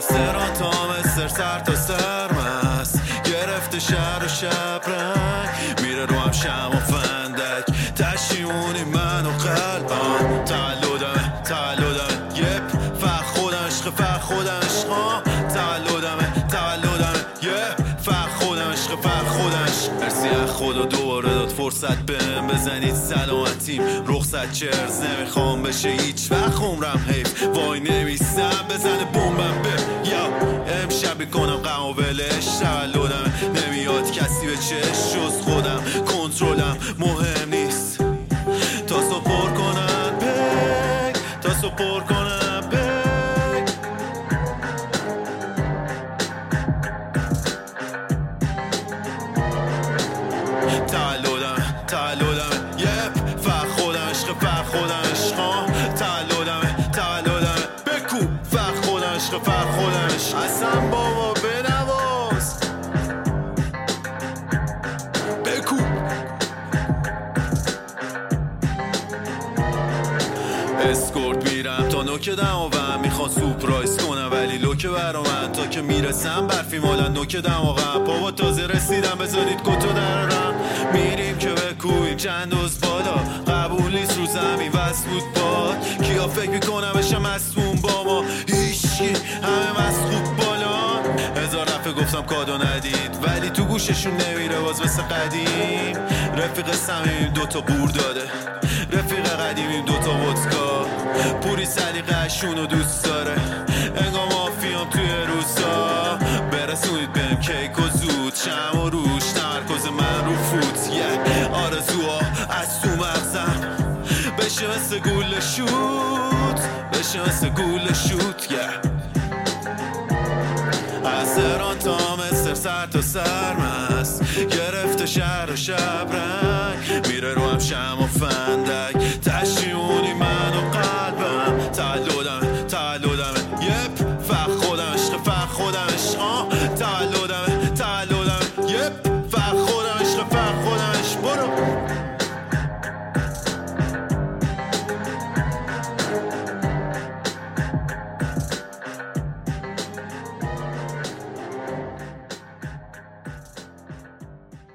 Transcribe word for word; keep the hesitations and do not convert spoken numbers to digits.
تهران تا مصر سر تا سرمست گرفته شهر و شب رنگ میره رو هم شم و فندک تشیمونی من و قلبم تولدمه تولدمه یپ فقط خودم عشق فقط خودم عشق تولدمه تولدمه یپ فقط خودم عشق فقط خودم عشق مرسی از خدا دوباره داد فرصت بهم بزنید سلامتیم رخصت چرز نمیخوام بشه هیچ وقت عمرم حیف وای نمیستم بزنه بمبم به یا امشب میکنم غم و ولش تولدمه نمیاد کسی به چش جز خودم کنترلم مهم نیست تا صبح پر کنم بگ تا صبح پر کنم بگ تولدمه تولدمه یپ فقط خودم عشق فقط خودم عشق تولدمه تولدمه بکو فقط خودم عشق فقط خودم عشق اصلا بابا بنواز بکو اسکورت میرم تا نوک دماغم میخوان سورپرایز کنم ولی لوکه برا من تا که میرسم برفی مالا نوک دماغم بابا تازه رسیدم بذارید کتو درارم میریم که بکویم چند دوز بالا قبول نیست رو زمین وسود باد کیا فکر میکنم بشم مصموم با ما هیچی همه مسخوب بالا هزار دفعه گفتم کادو ندید ولی تو گوششون نمیره باز مثل قدیم رفیق صمیمیم دوتا بور داده رفیق قدیمیم دوتا ودکا پوری سلیقه‌شونو دوست داره انگار مافیام توی روسا برسونید بهم کیک و زود شم و روش تمرکز من رو فوت yeah. آرزوها از تو مغزم بشه مثل گول شوت بشه مثل گول شوت yeah. از تهران تا مصر سر تا سرمست گرفته شهر و شب رنگ میره رو هم شم و فندک